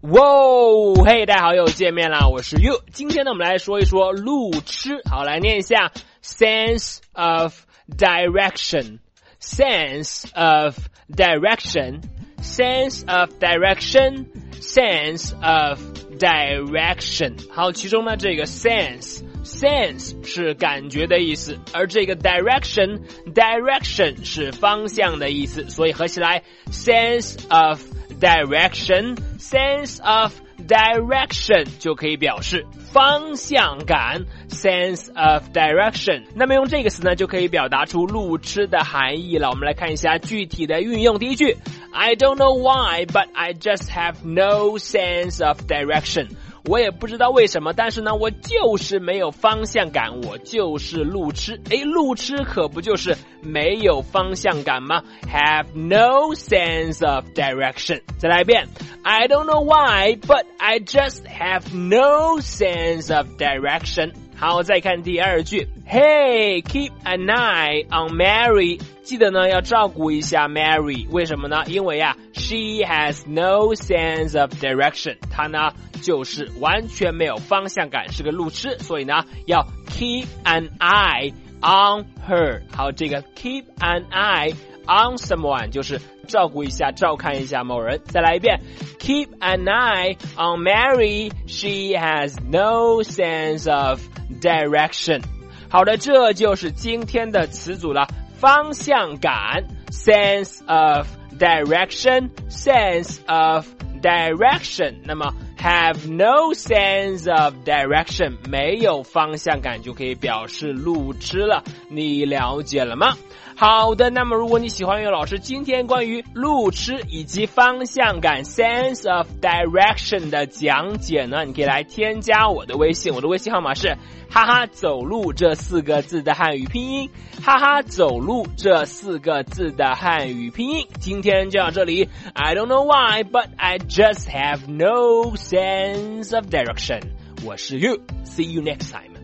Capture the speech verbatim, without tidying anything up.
哇，嘿，大家好，又见面啦！我是 You。今天呢，我们来说一说路痴。好，来念一下 sense of direction, sense of direction, sense of direction, sense of direction。好，其中呢，这个 sense。sense 是感觉的意思，而这个 direction direction 是方向的意思，所以合起来 sense of direction sense of direction 就可以表示方向感 sense of direction。 那么用这个词呢就可以表达出路痴的含义了。我们来看一下具体的运用。第一句 I don't know why but I just have no sense of direction。我也不知道为什么，但是呢我就是没有方向感，我就是路痴。诶，路痴可不就是没有方向感吗？ Have no sense of direction。 再来一遍 I don't know why but I just have no sense of direction。 好，再看第二句 Hey, keep an eye on Mary。 记得呢要照顾一下 Mary。 为什么呢？因为啊 She has no sense of direction。 她呢就是完全没有方向感，是个路痴，所以呢要 keep an eye on her。 好，这个 keep an eye on someone 就是照顾一下照看一下某人。再来一遍 keep an eye on Mary, she has no sense of direction。 好的，这就是今天的词组了。方向感 sense of direction, sense of direction。 那么 have no sense of direction 没有方向感就可以表示路痴了，你了解了吗？好的，那么如果你喜欢岳老师今天关于路痴以及方向感 sense of direction 的讲解呢，你可以来添加我的微信，我的微信号码是哈哈走路这四个字的汉语拼音，哈哈走路这四个字的汉语拼音。今天就到这里 I don't know why but I just have no sense of direction。 我是 You, see you next time。